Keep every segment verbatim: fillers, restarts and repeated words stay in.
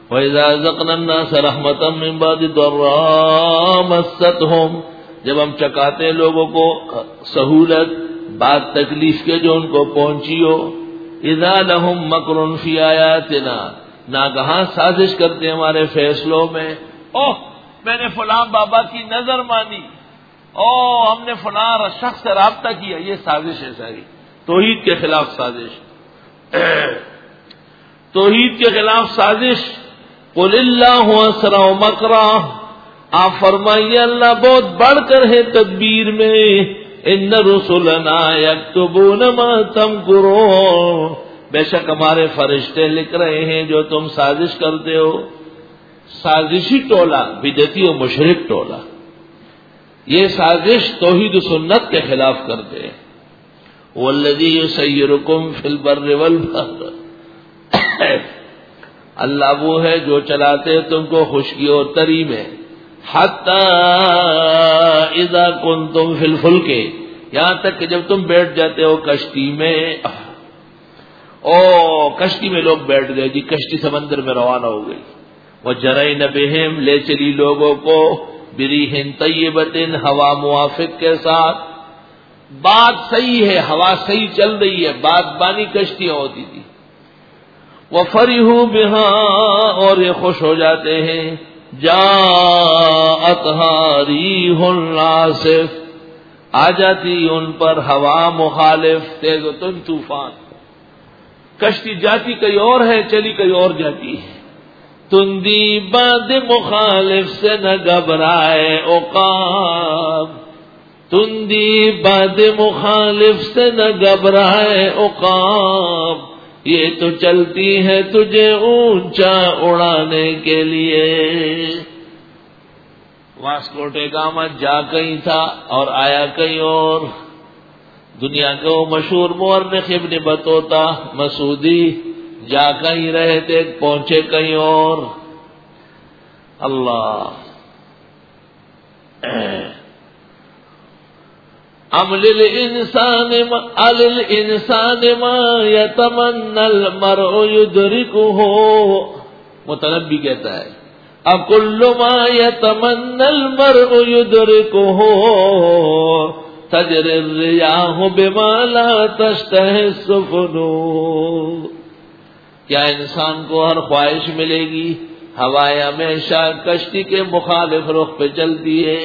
وَإِذَا أَذَقْنَا النَّاسَ رَحْمَةً مِّن بَعْدِ ضَرَّاءٍ مَسَّتْهُمْ، جب ہم چکاتے ہیں لوگوں کو سہولت بعد تکلیف کے جو ان کو پہنچی ہو، اذا لهم مکر فی آیاتنا، ناگہاں سازش کرتے ہمارے فیصلوں میں، اوہ میں نے فلاں بابا کی نظر مانی، او ہم نے فلاں شخص سے رابطہ کیا، یہ سازش ہے ساری توحید کے خلاف سازش، توحید کے خلاف سازش۔ قل اللہ اسرع مکرا، آپ فرمائیے اللہ بہت بڑھ کر ہے تدبیر میں، ان رسلنا یکتبون ما تمکرون، بے شک ہمارے فرشتے لکھ رہے ہیں جو تم سازش کرتے ہو۔ سازشی ٹولہ بدعتی و مشرک ٹولہ، یہ سازش توحید و سنت کے خلاف کرتے ہیں۔ والذی یسیرکم فی البر والبحر، اللہ وہ ہے جو چلاتے تم کو خشکی اور تری میں، حتی اذا کنتم فی الفلک، یہاں تک کہ جب تم بیٹھ جاتے ہو کشتی میں، او کشتی میں لوگ بیٹھ گئے جی، کشتی سمندر میں روانہ ہو گئی، وجرین بہم، لے چلی لوگوں کو، بریح طیبۃ، ہوا موافق کے ساتھ، بات صحیح ہے، ہوا صحیح چل رہی ہے، بات بانی کشتیاں ہوتی تھی، وفرحوا بها، اور یہ خوش ہو جاتے ہیں، جاءتها ریح عاصف، آ جاتی ان پر ہوا مخالف، تیز و تند طوفان، کشتی جاتی کہیں اور ہے، چلی کہیں اور جاتی ہے، تندی باد مخالف سے نہ گھبرائے عقاب، تندی باد مخالف سے نہ گھبرائے عقاب، یہ تو چلتی ہے تجھے اونچا اڑانے کے لیے۔ واسکو ڈے گاما جا کہیں تھا اور آیا کہیں اور، دنیا کے وہ مشہور مورخ ابن بطوطہ مسعودی جا کہیں رہے تھے، پہنچے کہیں اور۔ اللہ ام للانسان للانسان ما یتمنى المرء یدرکہ، متنبی کہتا ہے اب کل ما یتمنى المرء یدرکہ، تجری الریاح بما لا تشتہی السفن، کیا انسان کو ہر خواہش ملے گی؟ ہوائیں ہمیشہ کشتی کے مخالف رخ پہ چلتی ہے۔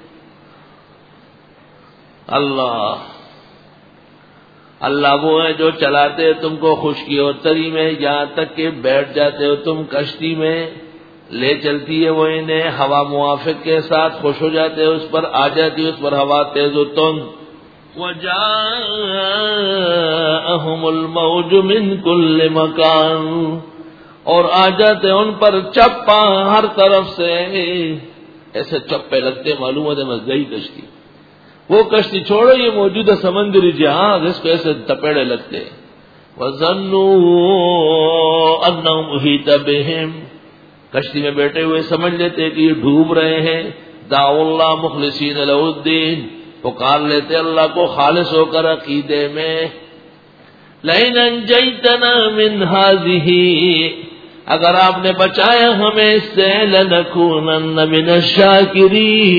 اللہ اللہ وہ ہے جو چلاتے تم کو خشکی اور تری میں، یہاں تک کہ بیٹھ جاتے ہو تم کشتی میں، لے چلتی ہے وہ انہیں ہوا موافق کے ساتھ، خوش ہو جاتے ہو اس پر، آ جاتی ہے اس پر ہوا تیز و تند، وَجَاءَهُمُ الْمَوْجُ مِنْ كُلِّ مَكَانٍ، اور آ جاتے ان پر چپا ہر طرف سے، ایسے چپے لگتے معلوم ہوتے مس گئی کشتی، وہ کشتی چھوڑو یہ موجودہ سمندری جہاز، اس کو ایسے تپیڑے لگتے، وَظَنُّوا أَنَّهُمْ أُحِيطَ بِهِمْ، کشتی میں بیٹھے ہوئے سمجھ لیتے کہ یہ ڈوب رہے ہیں، دعوا اللہ مخلصین لہ الدین، پکار لیتے اللہ کو خالص ہو کر عقیدے میں، لئن انجیتنا من هذه، اگر آپ نے بچایا ہمیں اس سے، لنکونن من الشاکرین،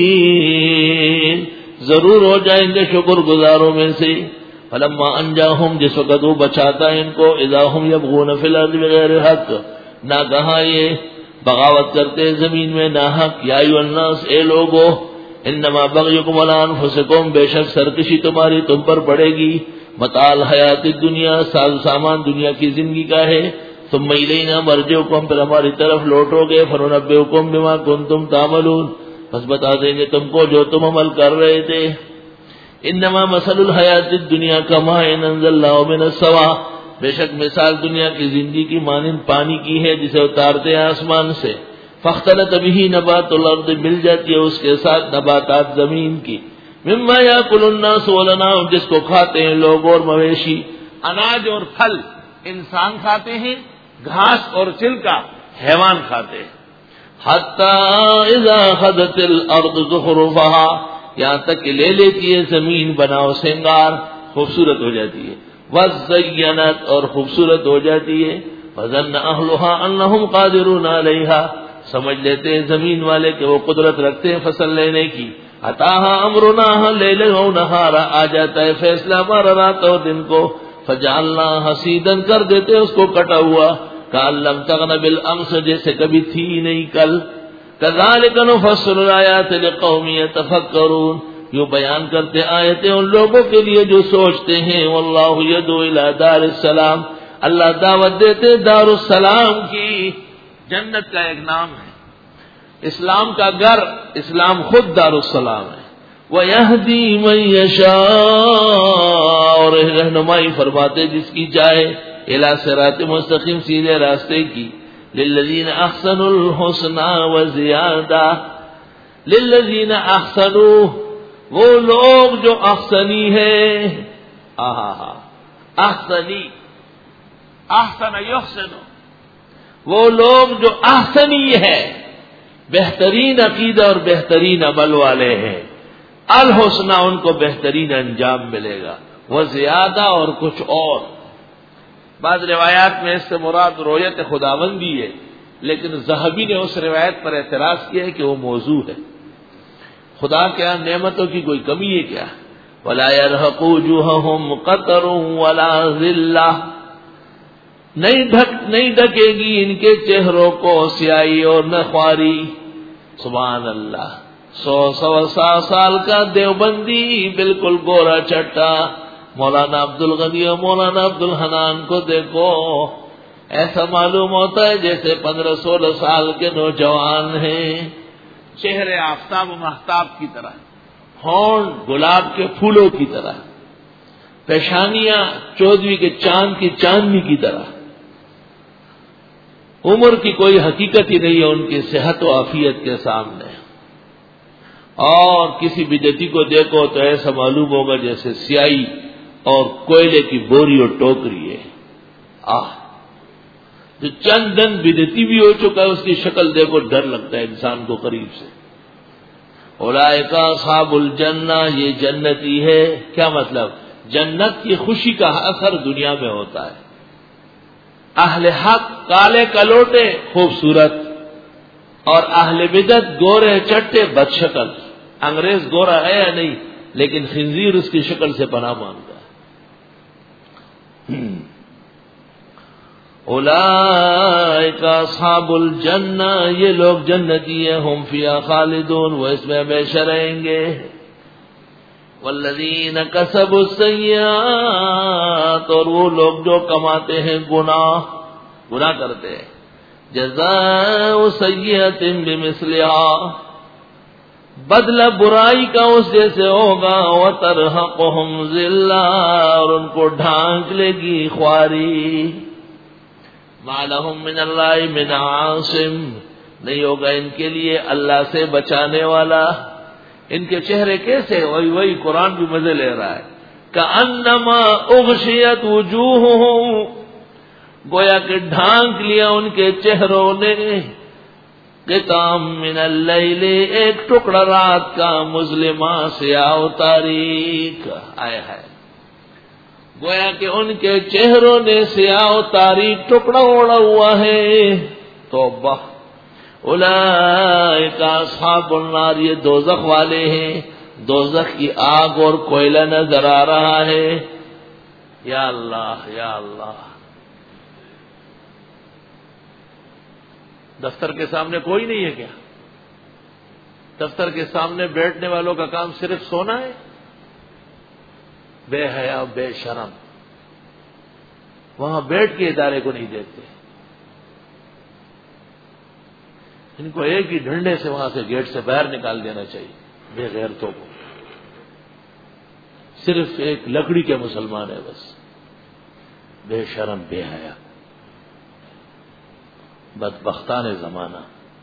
ضرور ہو جائیں گے شکر گزاروں میں سے۔ فلما انجاہم، جس وقت وہ بچاتا ہے ان کو، اذا ہم یبغون فی الارض بغیر حق، نہ کہاں یہ بغاوت کرتے زمین میں نہ حق، یا ایھا الناس، اے لوگو، انما بغیکم علی انفسکم، بے شک سرکشی تمہاری تم پر پڑے گی، متاع الحیات الدنیا، ساز و سامان دنیا کی زندگی کا ہے، ثم الینا مرجعکم، پھر ہماری طرف لوٹو گے، فننبئکم بما کنتم تعملون، بس بتا دیں گے تم کو جو تم عمل کر رہے تھے۔ انما مثل الحیات الدنیا کماء انزلناه من السماء، بے شک مثال دنیا کی زندگی کی مانند پانی کی ہے جسے اتارتے ہیں آسمان سے، فاختلط به نبات الارض، مل جاتی ہے اس کے ساتھ نباتات زمین کی، مما یاکل الناس والانعام، جس کو کھاتے ہیں لوگ اور مویشی، اناج اور پھل انسان کھاتے ہیں، گھاس اور چھلکا حیوان کھاتے ہیں، حتی اذا اخذت الارض زخرفها، یہاں تک کہ لے لیتی ہے زمین بناؤ سنگار، خوبصورت ہو جاتی ہے، وزینت، اور خوبصورت ہو جاتی ہے، فظن اهلها انهم قادرون عليها، سمجھ لیتے ہیں زمین والے کہ وہ قدرت رکھتے ہیں فصل لینے کی. اتاها امرنا لیلا و نہارا، آ جاتا ہے فیصلہ ہمارا رات اور دن کو. فجعلنا حصیدا، کر دیتے اس کو کٹا ہوا. کأن لم تغن بالامس، جیسے کبھی تھی نہیں کل. كذلك نفصل الآيات لقوم يتفكرون، یوں بیان کرتے آیتیں ان لوگوں کے لیے جو سوچتے ہیں. واللہ يدعو الى دار السلام، اللہ دعوت دیتے دار السلام کی. جنت کا ایک نام ہے، اسلام کا گھر، اسلام خود دار السلام ہے. وَيَهْدِي مَن يَشَاءُ، اور رہنمائی فرماتے جس کی چاہے، الی صراط مستقیم، سیدھے راستے کی. للذین احسنوا الحسنى وزیادہ، للذین احسنوا، وہ لوگ جو احسنی ہے. آہا ہا احسنی، احسن یحسن، وہ لوگ جو احسنی ہے، بہترین عقیدہ اور بہترین عمل والے ہیں. الحسنہ، ان کو بہترین انجام ملے گا. وہ زیادہ، اور کچھ اور. بعض روایات میں اس سے مراد رؤیت خداوندی ہے، لیکن ذہبی نے اس روایت پر اعتراض کیا ہے کہ وہ موضوع ہے. خدا کے یہاں نعمتوں کی کوئی کمی ہے کیا؟ وَلَا يَرْهَقُ وُجُوهَهُمْ قَتَرٌ وَلَا ذِلَّةٌ، نہیں ڈھک نہیں ڈھکے گی ان کے چہروں کو سیاہی اور نہ خواری. سبحان اللہ. سو سوا سا سال کا دیوبندی بالکل گورا چٹا. مولانا عبد الغنی اور مولانا عبد الحنان کو دیکھو، ایسا معلوم ہوتا ہے جیسے پندرہ سولہ سال کے نوجوان ہیں. چہرے آفتاب و مہتاب کی طرح، ہونٹ گلاب کے پھولوں کی طرح، پیشانیاں چودھویں کے چاند کی چاندنی کی طرح. عمر کی کوئی حقیقت ہی نہیں ہے ان کی صحت و عافیت کے سامنے. اور کسی بدعتی کو دیکھو تو ایسا معلوم ہوگا جیسے سیاہی اور کوئلے کی بوری اور ٹوکری ہے. آہ، جو چند دن بدعتی بھی ہو چکا ہے اس کی شکل دیکھو ڈر لگتا ہے انسان کو قریب سے. اولئک اصحاب الجنہ، یہ جنتی ہے. کیا مطلب؟ جنت کی خوشی کا اثر دنیا میں ہوتا ہے. اہل حق کالے کلوٹے خوبصورت، اور اہل بدعت گورے چٹے بد شکل. انگریز گورا ہے یا نہیں، لیکن خنزیر اس کی شکل سے پناہ مانگتا ہے. اولئک اصحاب الجنہ، یہ لوگ جنتی ہیں. ہم فیہا خالدون، وہ اس میں ہمیشہ رہیں گے. والذین کسبوا السیئات، اور وہ لوگ جو کماتے ہیں گناہ، گناہ کرتے ہیں. جزاء سیئۃ بمثلھا، بدلہ برائی کا اس جیسے ہوگا. وترہقہم ذلہ، اور ان کو ڈھانک لے گی خواری. ما لہم من اللہ من عاصم، نہیں ہوگا ان کے لیے اللہ سے بچانے والا. ان کے چہرے کیسے؟ وہی وہی قرآن بھی مزے لے رہا ہے. کأنما اغشیت وجوہہم، گویا کہ ڈھانک لیا ان کے چہروں نے. قطعا من اللیل، ایک ٹکڑا رات کا. مظلمہ، سیاہ و تاریک. آیا ہے گویا کہ ان کے چہروں نے سیاہ و تاریک ٹکڑا اوڑا ہوا ہے. توبہ. اولئک اصحاب النار، یہ دوزخ والے ہیں. دوزخ کی آگ اور کوئلہ نظر آ رہا ہے. یا اللہ یا اللہ. دفتر کے سامنے کوئی نہیں ہے کیا؟ دفتر کے سامنے بیٹھنے والوں کا کام صرف سونا ہے؟ بے حیا بے شرم، وہاں بیٹھ کے ادارے کو نہیں دیکھتے. ان کو ایک ہی ڈنڈے سے وہاں سے گیٹ سے باہر نکال دینا چاہیے. بے غیرتوں کو. صرف ایک لکڑی کے مسلمان ہے بس. بے شرم بے حیا، بدبختان زمانہ.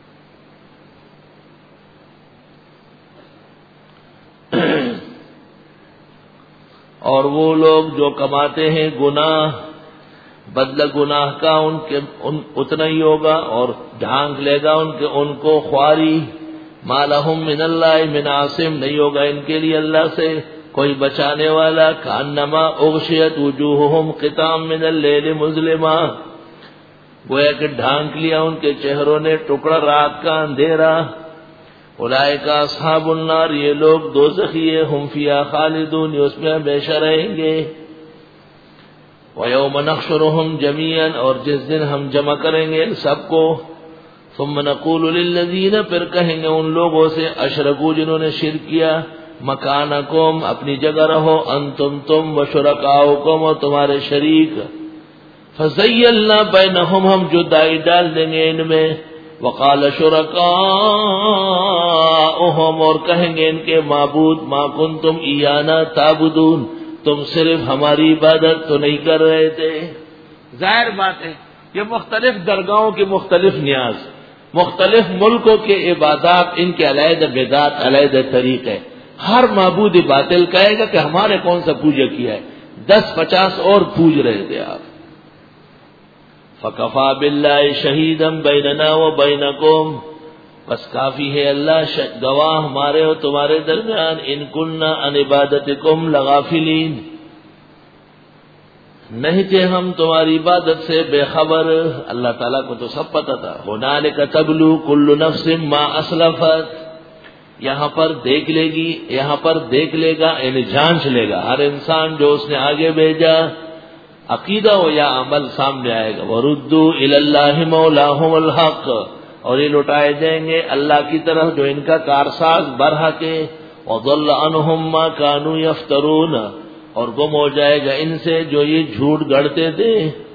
اور وہ لوگ جو کماتے ہیں گناہ، بدلہ گناہ کا ان کے ان اتنا ہی ہوگا، اور ڈھانک لے گا ان کے ان کو خواری. ما لہم من اللہ من عاصم، نہیں ہوگا ان کے لیے اللہ سے کوئی بچانے والا. کانما اغشیت وجوہہم قطعا من اللیل مظلما، گویا کہ ڈھانک لیا ان کے چہروں نے ٹکڑا رات کا اندھیرا. اولئک اصحاب النار، یہ لوگ دوزخی ہیں، ہم فیہا خالدون، یہ اس میں ہمیشہ رہیں گے. وَيَوْمَ نَحْشُرُهُمْ جَمِيعًا، اور جس دن ہم جمع کریں گے ان سب کو. ثم نقول للذین، پھر کہیں گے ان لوگوں سے اشرکوا جنہوں نے شرک کیا، مکانکم، اپنی جگہ رہو، انتم تم وشرکاؤکم، اور تمہارے شریک. فزیلنا بینہم، ہم جدائی ڈال دیں گے ان میں. وقال شرکاؤہم، اور کہیں گے ان کے معبود، ما کنتم ایانا تعبدون، تم صرف ہماری عبادت تو نہیں کر رہے تھے. ظاہر بات ہے یہ مختلف درگاہوں کے مختلف نیاز، مختلف ملکوں کے عبادات، ان کے علیحدہ بدعت، علیحدہ طریقے. ہر معبود باطل کہے گا کہ ہمارے کون سا پوجا کیا ہے، دس پچاس اور پوج رہے تھے آپ. فکفا باللہ شہیدا بیننا و بینکم، بس کافی ہے اللہ گواہ ہمارے اور تمہارے درمیان. ان کننا عن عبادتکم لغافلین، نہیں تھے ہم تمہاری عبادت سے بے خبر. اللہ تعالیٰ کو تو سب پتا تھا. ہنالک تبلو کل نفس ما اسلفت، یہاں پر دیکھ لے گی، یہاں پر دیکھ لے گا یعنی جانچ لے گا ہر انسان جو اس نے آگے بھیجا، عقیدہ ہو یا عمل سامنے آئے گا. وردوا الی اللہ مولاہم الحق، اور یہ لوٹائے جائیں گے اللہ کی طرف جو ان کا کارساز برحق ہے. وضل عنہم ما کانوا یفترون، اور گم ہو جائے گا ان سے جو یہ جھوٹ گڑتے تھے.